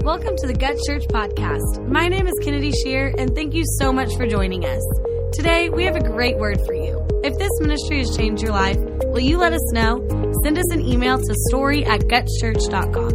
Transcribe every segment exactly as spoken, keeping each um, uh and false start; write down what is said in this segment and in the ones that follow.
Welcome to the Gut Church Podcast. My name is Kennedy Shear, and thank you so much for joining us. Today, we have a great word for you. If this ministry has changed your life, will you let us know? Send us an email to story at gut church dot com.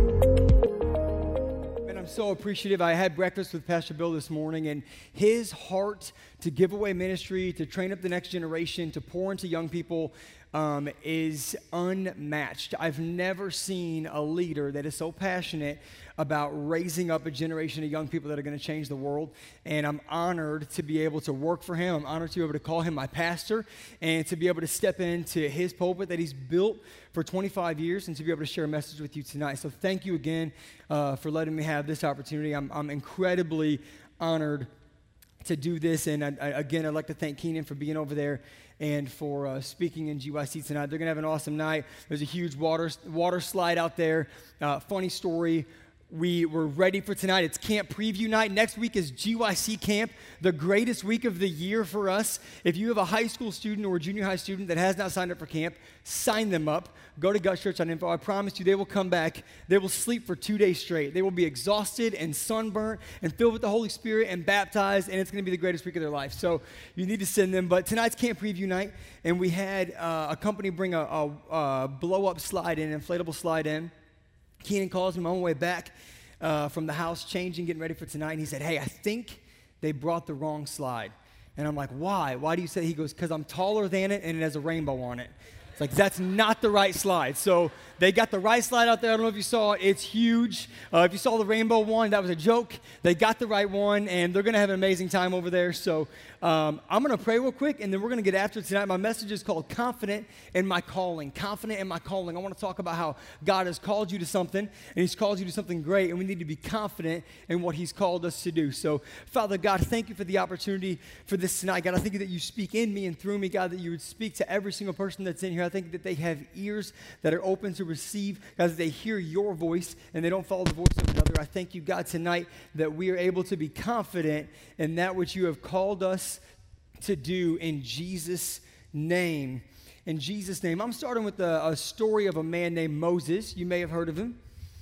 And I'm so appreciative. I had breakfast with Pastor Bill this morning, and his heart to give away ministry, to train up the next generation, to pour into young people, Um, is unmatched. I've never seen a leader that is so passionate about raising up a generation of young people that are going to change the world, and I'm honored to be able to work for him. I'm honored to be able to call him my pastor and to be able to step into his pulpit that he's built for twenty-five years and to be able to share a message with you tonight. So thank you again uh, for letting me have this opportunity. I'm, I'm incredibly honored to do this, and I, I, again, I'd like to thank Keenan for being over there and for uh, speaking in G Y C tonight. They're going to have an awesome night. There's a huge water water slide out there. Uh, funny story. We were ready for tonight. It's camp preview night. Next week is G Y C camp, the greatest week of the year for us. If you have a high school student or a junior high student that has not signed up for camp, sign them up. Go to gut church dot info. I promise you they will come back. They will sleep for two days straight. They will be exhausted and sunburnt and filled with the Holy Spirit and baptized, and it's going to be the greatest week of their life. So you need to send them. But tonight's camp preview night, and we had uh, a company bring a, a, a blow-up slide in, an inflatable slide in. Keenan calls me on my way back uh, from the house, changing, getting ready for tonight, and he said, hey, I think they brought the wrong slide. And I'm like, why? Why do you say? He goes, because I'm taller than it, and it has a rainbow on it. It's like, that's not the right slide. So they got the right slide out there. I don't know if you saw it. It's huge. Uh, if you saw the rainbow one, that was a joke. They got the right one, and they're going to have an amazing time over there. So um, I'm going to pray real quick, and then we're going to get after it tonight. My message is called Confident in My Calling. Confident in My Calling. I want to talk about how God has called you to something, and he's called you to something great, and we need to be confident in what he's called us to do. So, Father God, thank you for the opportunity for this tonight. God, I thank you that you speak in me and through me, God, that you would speak to every single person that's in here. I think that they have ears that are open to receive, God, that they hear your voice and they don't follow the voice of another. I thank you, God, tonight that we are able to be confident in that which you have called us to do in Jesus' name. In Jesus' name. I'm starting with a, a story of a man named Moses. You may have heard of him.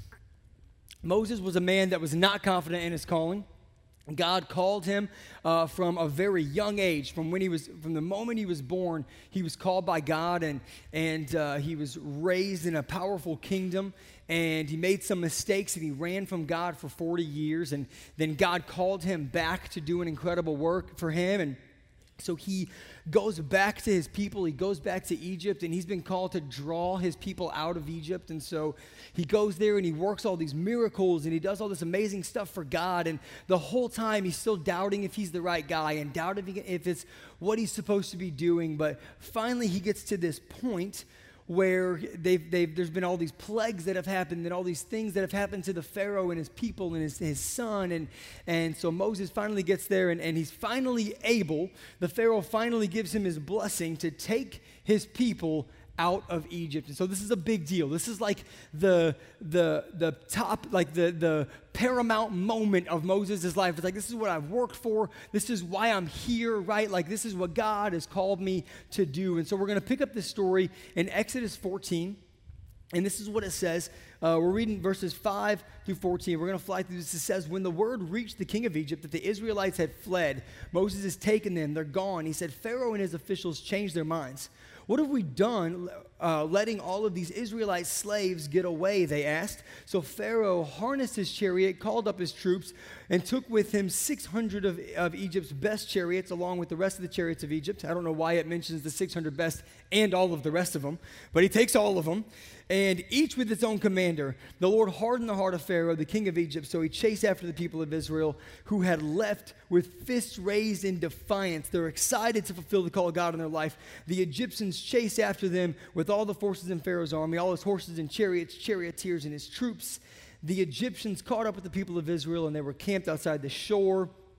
Moses was a man that was not confident in his calling. God called him uh, from a very young age. From when he was, from the moment he was born, he was called by God, and and uh, he was raised in a powerful kingdom. And he made some mistakes, and he ran from God for forty years. And then God called him back to do an incredible work for him. And so he goes back to his people. He goes back to Egypt, and he's been called to draw his people out of Egypt. And so he goes there, and he works all these miracles, and he does all this amazing stuff for God. And the whole time, he's still doubting if he's the right guy and doubting if it's what he's supposed to be doing. But finally, he gets to this point where they've, they've, there's been all these plagues that have happened and all these things that have happened to the Pharaoh and his people and his, his son. And, and so Moses finally gets there, and, and he's finally able, the Pharaoh finally gives him his blessing to take his people out of Egypt. And so this is a big deal. This is like the the the top, like the the paramount moment of Moses' life. It's like, this is what I've worked for. This is why I'm here, right? Like, this is what God has called me to do. And so we're going to pick up this story in Exodus fourteen. And this is what it says. Uh, we're reading verses five through fourteen. We're going to fly through this. It says, when the word reached the king of Egypt that the Israelites had fled, Moses has taken them. They're gone. He said, Pharaoh and his officials changed their minds. What have we done uh, letting all of these Israelite slaves get away, they asked. So Pharaoh harnessed his chariot, called up his troops, and took with him six hundred of, of Egypt's best chariots, along with the rest of the chariots of Egypt. I don't know why it mentions the six hundred best and all of the rest of them, but he takes all of them, and each with its own commander. The Lord hardened the heart of Pharaoh, the king of Egypt, so he chased after the people of Israel, who had left with fists raised in defiance. They're excited to fulfill the call of God in their life. The Egyptians chased after them with all the forces in Pharaoh's army, all his horses and chariots, charioteers, and his troops. The Egyptians caught up with the people of Israel, and they were camped outside the shore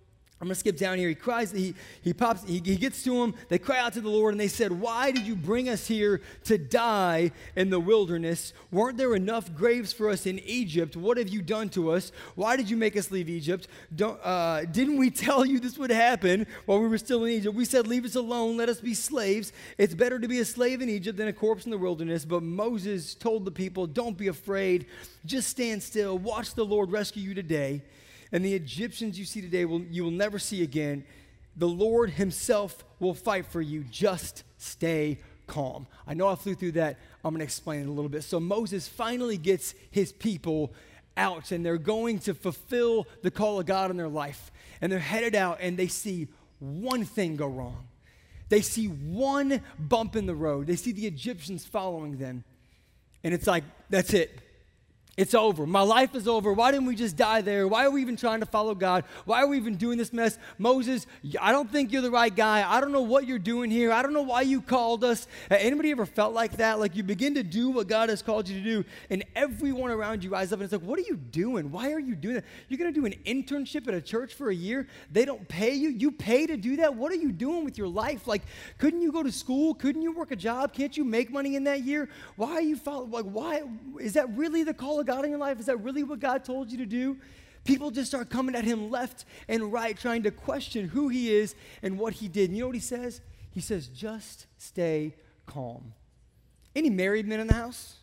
I'm going to skip down here. He cries, he, he pops, he, he gets to him. They cry out to the Lord and they said, why did you bring us here to die in the wilderness? Weren't there enough graves for us in Egypt? What have you done to us? Why did you make us leave Egypt? Don't, uh, didn't we tell you this would happen while we were still in Egypt? We said, leave us alone, let us be slaves. It's better to be a slave in Egypt than a corpse in the wilderness. But Moses told the people, don't be afraid, just stand still, watch the Lord rescue you today. And the Egyptians you see today, will you will never see again. The Lord himself will fight for you. Just stay calm. I know I flew through that. I'm going to explain it a little bit. So Moses finally gets his people out, and they're going to fulfill the call of God in their life. And they're headed out, and they see one thing go wrong. They see one bump in the road. They see the Egyptians following them. And it's like, that's it. It's over. My life is over. Why didn't we just die there? Why are we even trying to follow God? Why are we even doing this mess? Moses, I don't think you're the right guy. I don't know what you're doing here. I don't know why you called us. Uh, anybody ever felt like that? Like you begin to do what God has called you to do, and everyone around you rises up and it's like, what are you doing? Why are you doing that? You're going to do an internship at a church for a year? They don't pay you? You pay to do that? What are you doing with your life? Like, couldn't you go to school? Couldn't you work a job? Can't you make money in that year? Why are you following? Like, why? Is that really the call of God in your life? Is that really what God told you to do? People just start coming at him left and right, trying to question who he is and what he did. And you know what he says? He says, just stay calm. Any married men in the house?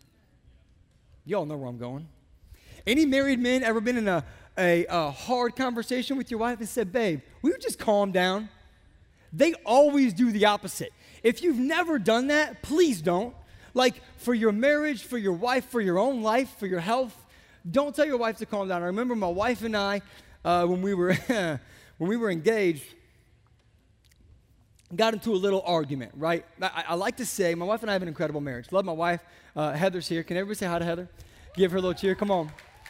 Y'all know where I'm going. Any married men ever been in a, a, a hard conversation with your wife and said, babe, will you just calm down? They always do the opposite. If you've never done that, please don't. Like, for your marriage, for your wife, for your own life, for your health, don't tell your wife to calm down. I remember my wife and I, uh, when we were when we were engaged, got into a little argument, right? I, I like to say, my wife and I have an incredible marriage. Love my wife. Uh, Heather's here. Can everybody say hi to Heather? Give her a little cheer. Come on.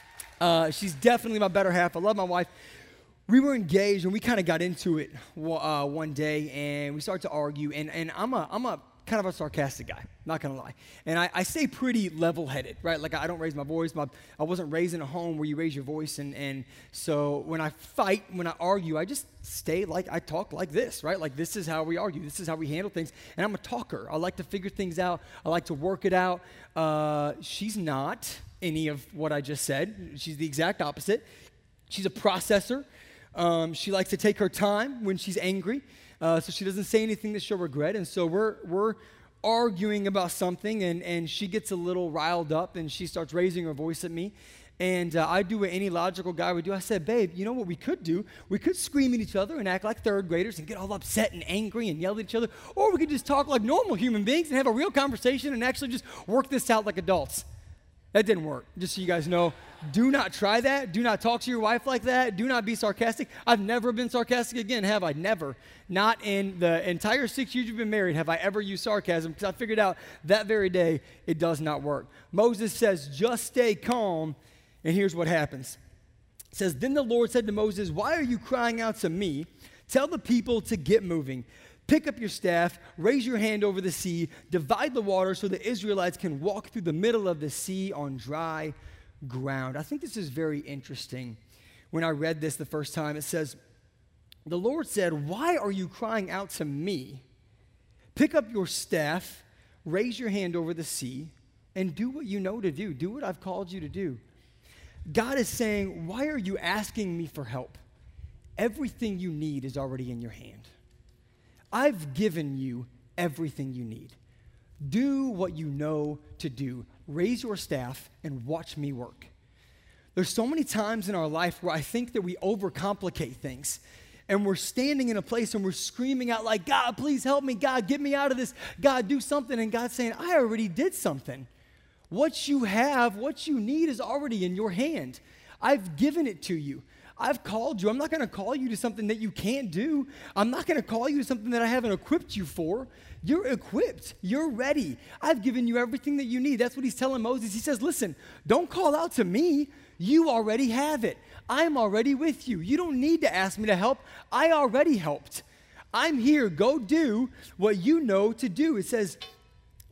Uh, she's definitely my better half. I love my wife. We were engaged, and we kind of got into it uh, one day, and we started to argue, and, and I'm a, I'm a kind of a sarcastic guy, not gonna lie. And I, I stay pretty level-headed, right? Like I don't raise my voice. My, I wasn't raised in a home where you raise your voice, and, and so when I fight, when I argue, I just stay like, I talk like this, right? Like this is how we argue. This is how we handle things. And I'm a talker. I like to figure things out. I like to work it out. Uh, she's not any of what I just said. She's the exact opposite. She's a processor. Um, she likes to take her time when she's angry. Uh, so she doesn't say anything that she'll regret. And so we're we're arguing about something, and, and she gets a little riled up, and she starts raising her voice at me. And uh, I do what any logical guy would do. I said, babe, you know what we could do? We could scream at each other and act like third graders and get all upset and angry and yell at each other. Or we could just talk like normal human beings and have a real conversation and actually just work this out like adults. That didn't work, just so you guys know. Do not try that. Do not talk to your wife like that. Do not be sarcastic. I've never been sarcastic again, have I? Never. Not in the entire six years you've been married have I ever used sarcasm, because I figured out that very day it does not work. Moses says, just stay calm, and here's what happens. It says, then the Lord said to Moses, why are you crying out to me? Tell the people to get moving. Pick up your staff, raise your hand over the sea, divide the water so the Israelites can walk through the middle of the sea on dry ground. I think this is very interesting. When I read this the first time, it says, the Lord said, why are you crying out to me? Pick up your staff, raise your hand over the sea, and do what you know to do. Do what I've called you to do. God is saying, why are you asking me for help? Everything you need is already in your hand. I've given you everything you need. Do what you know to do. Raise your staff and watch me work. There's so many times in our life where I think that we overcomplicate things. And we're standing in a place and we're screaming out like, God, please help me. God, get me out of this. God, do something. And God's saying, I already did something. What you have, what you need is already in your hand. I've given it to you. I've called you. I'm not going to call you to something that you can't do. I'm not going to call you to something that I haven't equipped you for. You're equipped. You're ready. I've given you everything that you need. That's what he's telling Moses. He says, listen, don't call out to me. You already have it. I'm already with you. You don't need to ask me to help. I already helped. I'm here. Go do what you know to do. It says,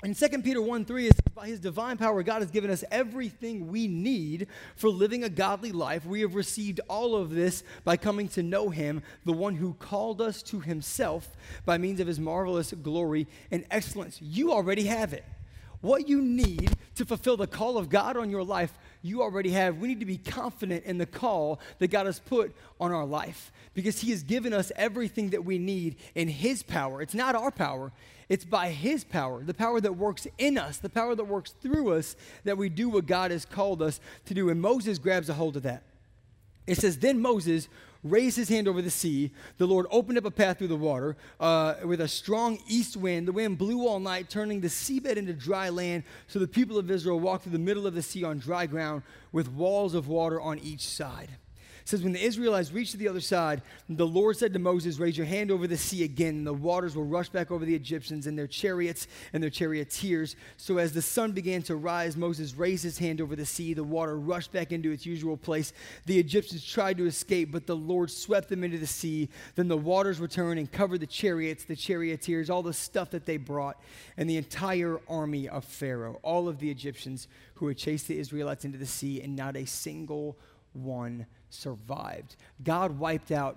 In Second Peter one three, it says, by his divine power, God has given us everything we need for living a godly life. We have received all of this by coming to know him, the one who called us to himself by means of his marvelous glory and excellence. You already have it. What you need to fulfill the call of God on your life, you already have. We need to be confident in the call that God has put on our life because he has given us everything that we need in his power. It's not our power. It's by his power, the power that works in us, the power that works through us, that we do what God has called us to do. And Moses grabs a hold of that. It says, then Moses raised his hand over the sea. The Lord opened up a path through the water uh, with a strong east wind. The wind blew all night, turning the seabed into dry land. So the people of Israel walked through the middle of the sea on dry ground with walls of water on each side. It says, when the Israelites reached the other side, the Lord said to Moses, raise your hand over the sea again, and the waters will rush back over the Egyptians and their chariots and their charioteers. So as the sun began to rise, Moses raised his hand over the sea. The water rushed back into its usual place. The Egyptians tried to escape, but the Lord swept them into the sea. Then the waters returned and covered the chariots, the charioteers, all the stuff that they brought, and the entire army of Pharaoh, all of the Egyptians who had chased the Israelites into the sea, and not a single one survived. God wiped out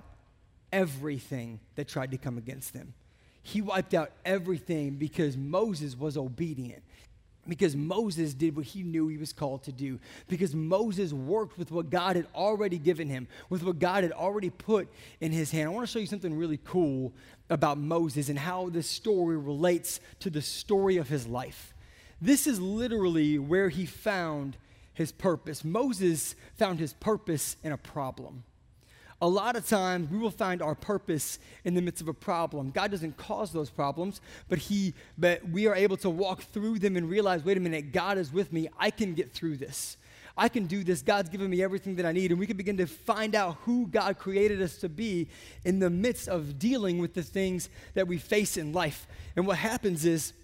everything that tried to come against them. He wiped out everything because Moses was obedient. Because Moses did what he knew he was called to do. Because Moses worked with what God had already given him, with what God had already put in his hand. I want to show you something really cool about Moses and how this story relates to the story of his life. This is literally where he found his purpose. Moses found his purpose in a problem. A lot of times we will find our purpose in the midst of a problem. God doesn't cause those problems, but he but we are able to walk through them and realize, wait a minute, God is with me. I can get through this. I can do this. God's given me everything that I need. And we can begin to find out who God created us to be in the midst of dealing with the things that we face in life. And what happens is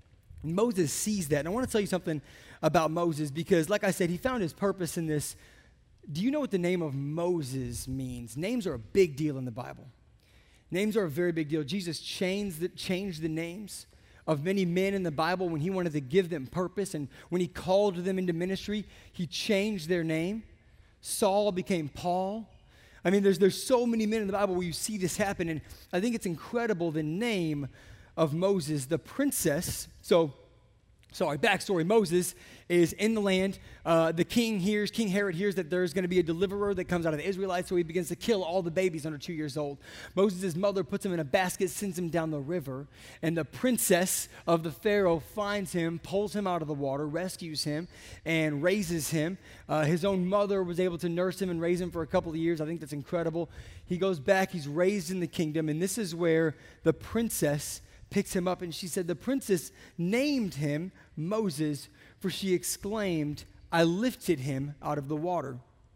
Moses sees that. And I want to tell you something about Moses because, like I said, he found his purpose in this. Do you know what the name of Moses means? Names are a big deal in the Bible. Names are a very big deal. Jesus changed the, changed the names of many men in the Bible when he wanted to give them purpose, and when he called them into ministry, he changed their name. Saul became Paul. I mean, there's, there's so many men in the Bible where you see this happen, and I think it's incredible, the name of Moses, the princess. So, sorry, backstory. Moses is in the land. Uh, the king hears, King Herod hears that there's going to be a deliverer that comes out of the Israelites, so he begins to kill all the babies under two years old. Moses' mother puts him in a basket, sends him down the river, and the princess of the Pharaoh finds him, pulls him out of the water, rescues him, and raises him. Uh, his own mother was able to nurse him and raise him for a couple of years. I think that's incredible. He goes back, he's raised in the kingdom, and this is where the princess picks him up, and she said, the princess named him Moses, for she exclaimed, I lifted him out of the water.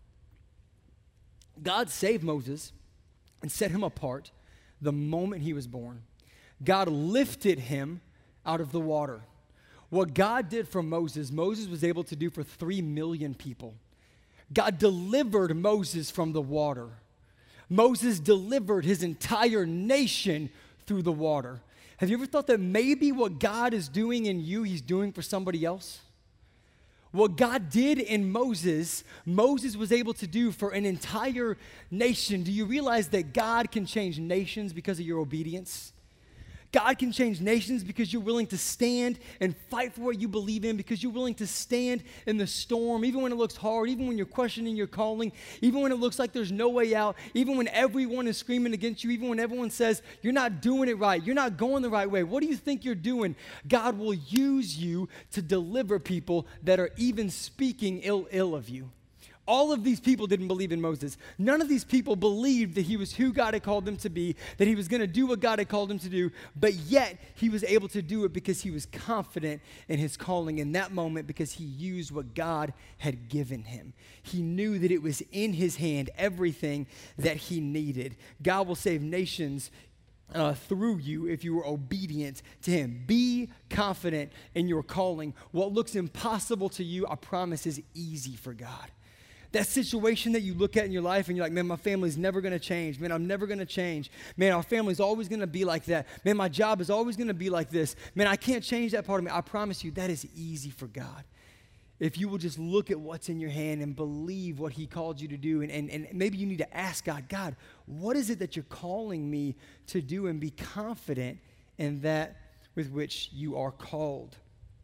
God saved Moses and set him apart the moment he was born. God lifted him out of the water. What God did for Moses, Moses was able to do for three million people. God delivered Moses from the water. Moses delivered his entire nation through the water. Have you ever thought that maybe what God is doing in you, he's doing for somebody else? What God did in Moses, Moses was able to do for an entire nation. Do you realize that God can change nations because of your obedience? God can change nations because you're willing to stand and fight for what you believe in, because you're willing to stand in the storm, even when it looks hard, even when you're questioning your calling, even when it looks like there's no way out, even when everyone is screaming against you, even when everyone says, you're not doing it right, you're not going the right way. What do you think you're doing? God will use you to deliver people that are even speaking ill, ill of you. All of these people didn't believe in Moses. None of these people believed that he was who God had called him to be, that he was going to do what God had called him to do, but yet he was able to do it because he was confident in his calling in that moment, because he used what God had given him. He knew that it was in his hand, everything that he needed. God will save nations Uh, through you if you are obedient to him. Be confident in your calling. What looks impossible to you, I promise, is easy for God. That situation that you look at in your life and you're like, man, my family's never going to change. Man, I'm never going to change. Man, our family's always going to be like that. Man, my job is always going to be like this. Man, I can't change that part of me. I promise you, that is easy for God. If you will just look at what's in your hand and believe what he called you to do, and, and, and maybe you need to ask God, God, what is it that you're calling me to do, and be confident in that with which you are called.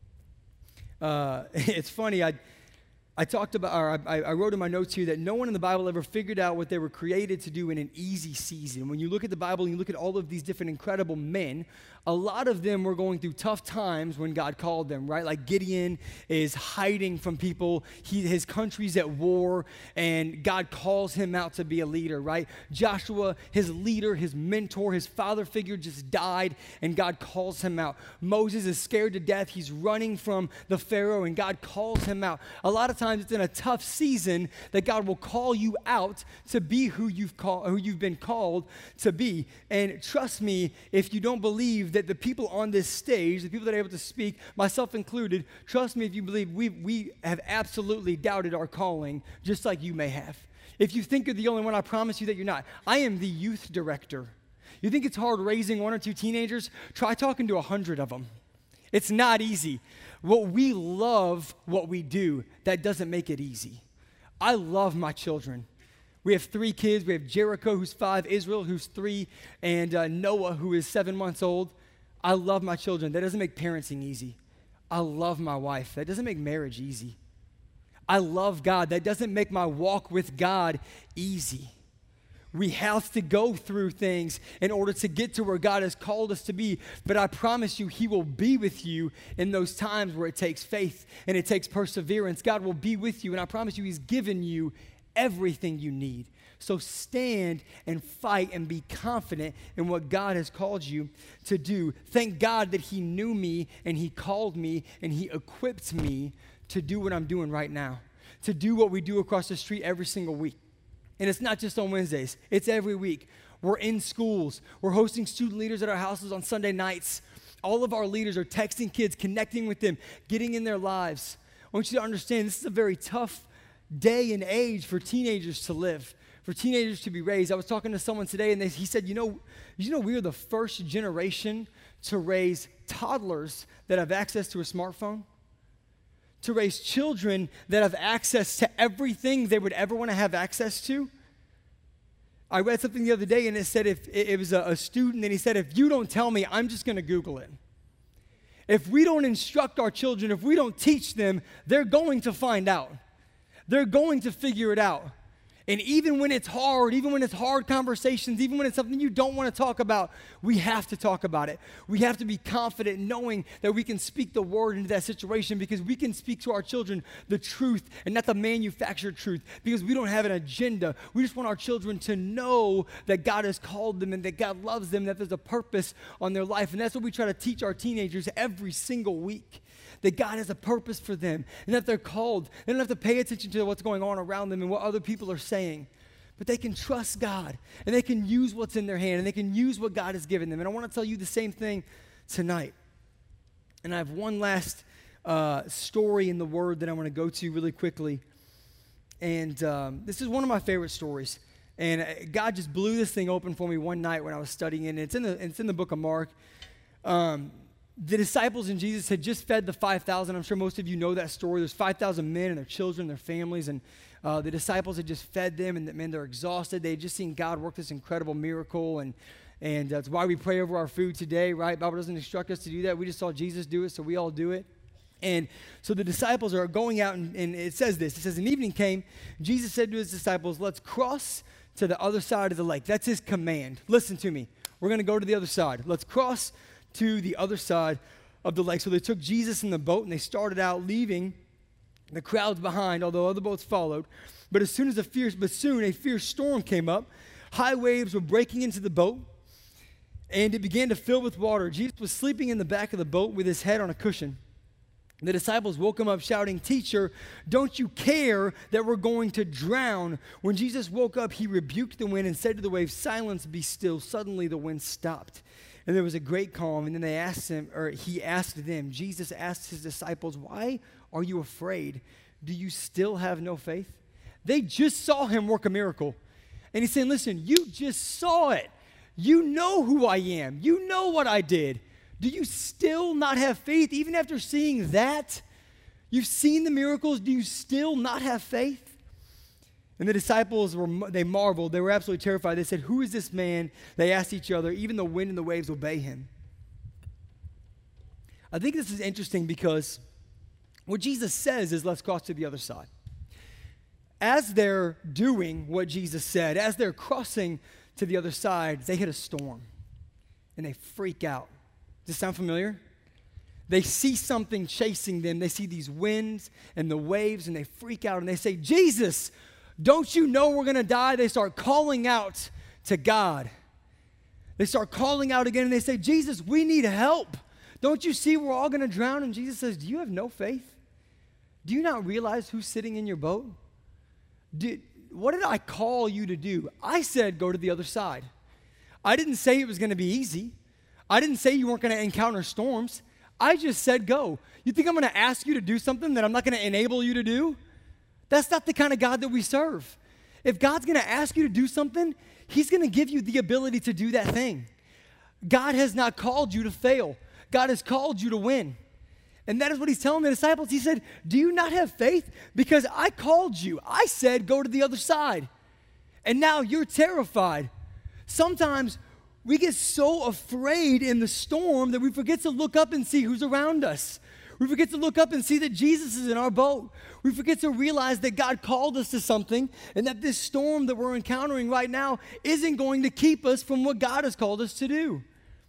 Uh, it's funny, I I talked about, or I, I wrote in my notes here that no one in the Bible ever figured out what they were created to do in an easy season. When you look at the Bible and you look at all of these different incredible men, a lot of them were going through tough times when God called them, right? Like Gideon is hiding from people. He, his country's at war, and God calls him out to be a leader, right? Joshua, his leader, his mentor, his father figure just died, and God calls him out. Moses is scared to death. He's running from the Pharaoh, and God calls him out. A lot of times it's in a tough season that God will call you out to be who you've called, who you've been called to be. And trust me, if you don't believe that the people on this stage, the people that are able to speak, myself included, trust me if you believe we we have absolutely doubted our calling, just like you may have. If you think you're the only one, I promise you that you're not. I am the youth director. You think it's hard raising one or two teenagers? Try talking to a hundred of them. It's not easy. What we love what we do, that doesn't make it easy. I love my children. We have three kids. We have Jericho, who's five, Israel, who's three, and uh, Noah, who is seven months old. I love my children. That doesn't make parenting easy. I love my wife. That doesn't make marriage easy. I love God. That doesn't make my walk with God easy. We have to go through things in order to get to where God has called us to be. But I promise you, he will be with you in those times where it takes faith and it takes perseverance. God will be with you, and I promise you, he's given you everything you need. So stand and fight and be confident in what God has called you to do. Thank God that he knew me and he called me and he equipped me to do what I'm doing right now, to do what we do across the street every single week. And it's not just on Wednesdays. It's every week. We're in schools. We're hosting student leaders at our houses on Sunday nights. All of our leaders are texting kids, connecting with them, getting in their lives. I want you to understand this is a very tough day and age for teenagers to live, for teenagers to be raised. I was talking to someone today, and they, he said, you know, you know, we're the first generation to raise toddlers that have access to a smartphone, to raise children that have access to everything they would ever want to have access to. I read something the other day, and it said, if it was a, a student, and he said, if you don't tell me, I'm just going to Google it. If we don't instruct our children, if we don't teach them, they're going to find out. They're going to figure it out. And even when it's hard, even when it's hard conversations, even when it's something you don't want to talk about, we have to talk about it. We have to be confident knowing that we can speak the word into that situation, because we can speak to our children the truth and not the manufactured truth, because we don't have an agenda. We just want our children to know that God has called them and that God loves them, that there's a purpose on their life. And that's what we try to teach our teenagers every single week. That God has a purpose for them, and that they're called. They don't have to pay attention to what's going on around them and what other people are saying, but they can trust God, and they can use what's in their hand, and they can use what God has given them. And I want to tell you the same thing tonight. And I have one last uh, story in the Word that I want to go to really quickly. And um, this is one of my favorite stories. And God just blew this thing open for me one night when I was studying it. And it's in the, it's in the book of Mark. Um, The disciples and Jesus had just fed the five thousand. I'm sure most of you know that story. There's five thousand men and their children, their families, and uh, the disciples had just fed them, and the men, they're exhausted. They had just seen God work this incredible miracle, and and that's why we pray over our food today, right? The Bible doesn't instruct us to do that. We just saw Jesus do it, so we all do it. And so the disciples are going out, and, and it says this. It says, an evening came, Jesus said to his disciples, let's cross to the other side of the lake. That's his command. Listen to me. We're going to go to the other side. Let's cross to the other side of the lake. So they took Jesus in the boat, and they started out, leaving the crowds behind, although other boats followed. But as soon as a fierce, but soon a fierce storm came up, high waves were breaking into the boat, and it began to fill with water. Jesus was sleeping in the back of the boat with his head on a cushion. The disciples woke him up shouting, "Teacher, don't you care that we're going to drown?" When Jesus woke up, he rebuked the wind and said to the waves, "Silence, be still." Suddenly the wind stopped, and there was a great calm. And then they asked him, or he asked them, Jesus asked his disciples, "Why are you afraid? Do you still have no faith?" They just saw him work a miracle. And he's saying, listen, you just saw it. You know who I am. You know what I did. Do you still not have faith even after seeing that? You've seen the miracles. Do you still not have faith? And the disciples, were they marveled. They were absolutely terrified. They said, who is this man? They asked each other, even the wind and the waves obey him. I think this is interesting because what Jesus says is, let's cross to the other side. As they're doing what Jesus said, as they're crossing to the other side, they hit a storm and they freak out. Does this sound familiar? They see something chasing them. They see these winds and the waves and they freak out and they say, Jesus, don't you know we're going to die? They start calling out to God. They start calling out again and they say, Jesus, we need help. Don't you see we're all going to drown? And Jesus says, do you have no faith? Do you not realize who's sitting in your boat? Did, what did I call you to do? I said go to the other side. I didn't say it was going to be easy. I didn't say you weren't going to encounter storms. I just said go. You think I'm going to ask you to do something that I'm not going to enable you to do? That's not the kind of God that we serve. If God's going to ask you to do something, he's going to give you the ability to do that thing. God has not called you to fail. God has called you to win. And that is what he's telling the disciples. He said, do you not have faith? Because I called you. I said, go to the other side. And now you're terrified. Sometimes we get so afraid in the storm that we forget to look up and see who's around us. We forget to look up and see that Jesus is in our boat. We forget to realize that God called us to something and that this storm that we're encountering right now isn't going to keep us from what God has called us to do.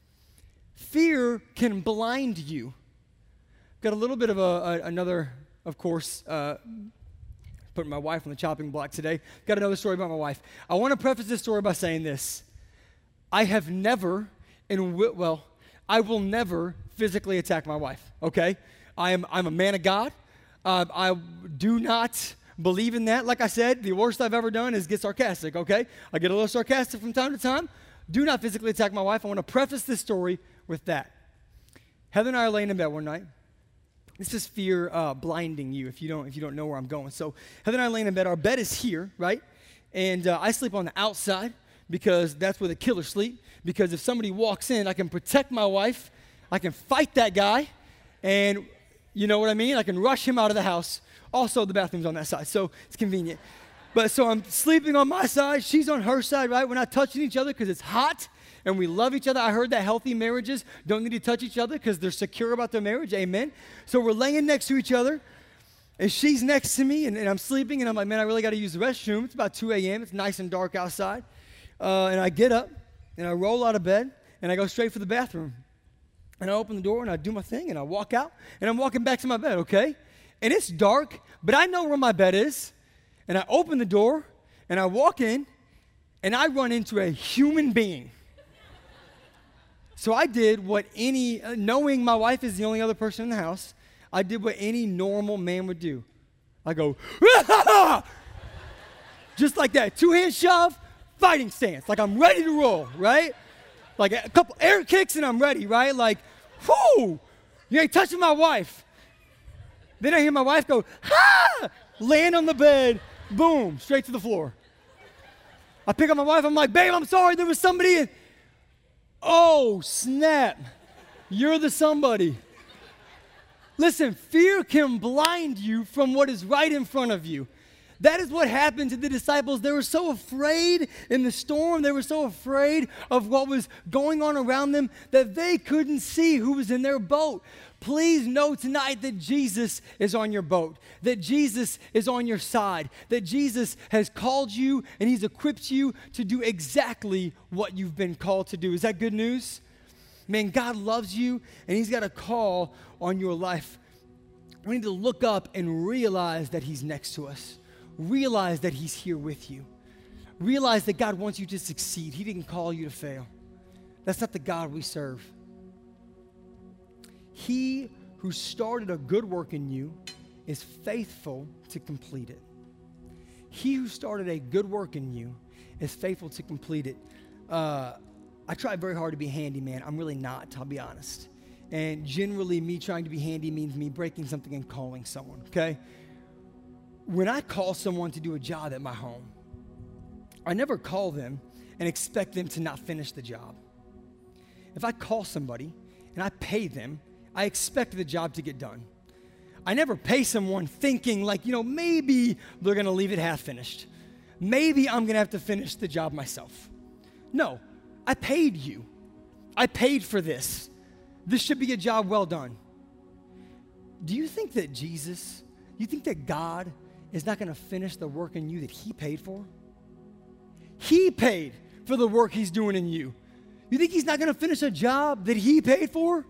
Fear can blind you. Got a little bit of a, a another, of course, uh, putting my wife on the chopping block today. Got another story about my wife. I want to preface this story by saying this. I have never, and w- well, I will never physically attack my wife, okay? I am, I'm a man of God. Uh, I do not believe in that. Like I said, the worst I've ever done is get sarcastic, okay? I get a little sarcastic from time to time. Do not physically attack my wife. I want to preface this story with that. Heather and I are laying in bed one night. This is fear uh, blinding you if you don't if you don't know where I'm going. So Heather and I are laying in bed. Our bed is here, right? And uh, I sleep on the outside because that's where the killers sleep. Because if somebody walks in, I can protect my wife. I can fight that guy. And you know what I mean? I can rush him out of the house. Also, the bathroom's on that side, so it's convenient. But so I'm sleeping on my side. She's on her side, right? We're not touching each other because it's hot. And we love each other. I heard that healthy marriages don't need to touch each other because they're secure about their marriage. Amen. So we're laying next to each other, and she's next to me, and, and I'm sleeping, and I'm like, man, I really got to use the restroom. It's about two a.m. It's nice and dark outside. Uh, and I get up, and I roll out of bed, and I go straight for the bathroom. And I open the door, and I do my thing, and I walk out, and I'm walking back to my bed, okay? And it's dark, but I know where my bed is. And I open the door, and I walk in, and I run into a human being. So I did what any, uh, knowing my wife is the only other person in the house, I did what any normal man would do. I go, ah! Just like that, two-hand shove, fighting stance, like I'm ready to roll, right? Like a couple air kicks and I'm ready, right? Like, whoo, you ain't touching my wife. Then I hear my wife go, ha! Land on the bed, boom, straight to the floor. I pick up my wife, I'm like, babe, I'm sorry, there was somebody in. Oh, snap. You're the somebody. Listen, fear can blind you from what is right in front of you. That is what happened to the disciples. They were so afraid in the storm. They were so afraid of what was going on around them that they couldn't see who was in their boat. Please know tonight that Jesus is on your boat, that Jesus is on your side, that Jesus has called you and he's equipped you to do exactly what you've been called to do. Is that good news? Man, God loves you and he's got a call on your life. We need to look up and realize that he's next to us. Realize that he's here with you. Realize that God wants you to succeed. He didn't call you to fail. That's not the God we serve. He who started a good work in you is faithful to complete it. He who started a good work in you is faithful to complete it. Uh, I try very hard to be handy, man. I'm really not, I'll be honest. And generally, me trying to be handy means me breaking something and calling someone, okay? when I call someone to do a job at my home, I never call them and expect them to not finish the job. If I call somebody and I pay them, I expect the job to get done. I never pay someone thinking like, you know, maybe they're going to leave it half finished. Maybe I'm going to have to finish the job myself. No, I paid you. I paid for this. This should be a job well done. Do you think that Jesus, you think that God is not going to finish the work in you that he paid for? He paid for the work he's doing in you. You think he's not going to finish a job that he paid for?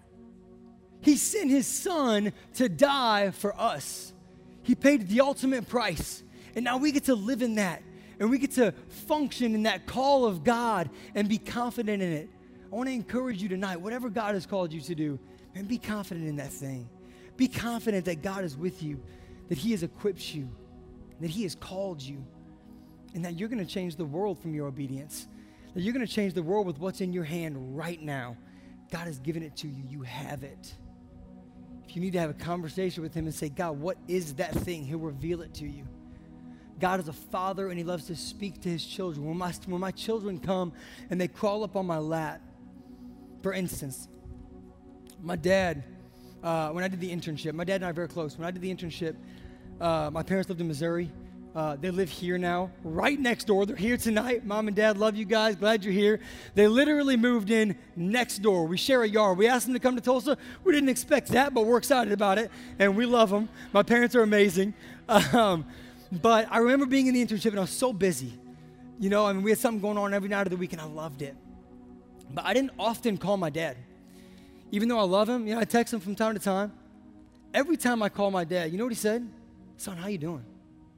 He sent his son to die for us. He paid the ultimate price. And now we get to live in that. And we get to function in that call of God and be confident in it. I want to encourage you tonight, whatever God has called you to do, man, be confident in that thing. Be confident that God is with you, that he has equipped you, that he has called you, and that you're going to change the world from your obedience, that you're going to change the world with what's in your hand right now. God has given it to you. You have it. If you need to have a conversation with him and say, God, what is that thing? He'll reveal it to you. God is a father, and he loves to speak to his children. When my, when my children come and they crawl up on my lap, for instance, my dad, uh, when I did the internship, my dad and I are very close. When I did the internship, uh, my parents lived in Missouri. Uh, they live here now, right next door. They're here tonight. Mom and Dad, love you guys. Glad you're here. They literally moved in next door. We share a yard. We asked them to come to Tulsa. We didn't expect that, but we're excited about it, and we love them. My parents are amazing. Um, but I remember being in the internship, and I was so busy. You know, I mean, we had something going on every night of the week, and I loved it. But I didn't often call my dad. Even though I love him, you know, I text him from time to time. Every time I call my dad, you know what he said? Son, how you doing?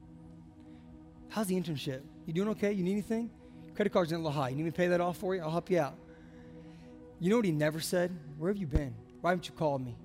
How's the internship? You doing okay? You need anything? Credit card's in a little high. You need me to pay that off for you? I'll help you out. You know what he never said? Where have you been? Why haven't you called me?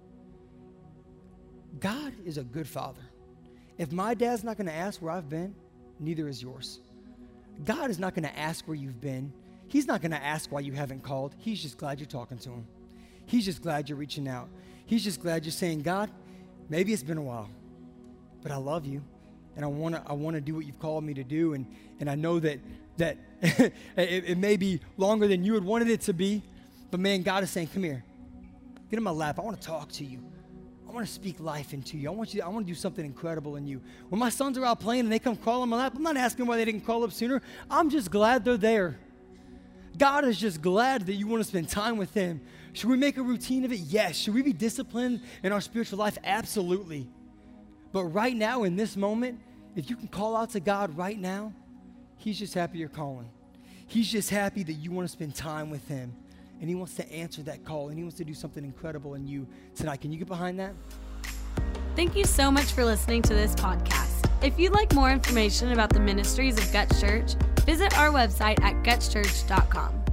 God is a good father. If my dad's not going to ask where I've been, neither is yours. God is not going to ask where you've been. He's not going to ask why you haven't called. He's just glad you're talking to him. He's just glad you're reaching out. He's just glad you're saying, God, maybe it's been a while, but I love you. And I want to I want to do what you've called me to do. And, and I know that, that it, it may be longer than you had wanted it to be. But, man, God is saying, come here. Get in my lap. I want to talk to you. I want to speak life into you. I want you. I want to do something incredible in you. When my sons are out playing and they come crawl on my lap, I'm not asking why they didn't crawl up sooner. I'm just glad they're there. God is just glad that you want to spend time with him. Should we make a routine of it? Yes. Should we be disciplined in our spiritual life? Absolutely. But right now, in this moment, if you can call out to God right now, he's just happy you're calling. He's just happy that you want to spend time with him. And he wants to answer that call. And he wants to do something incredible in you tonight. Can you get behind that? Thank you so much for listening to this podcast. If you'd like more information about the ministries of Guts Church, visit our website at guts church dot com.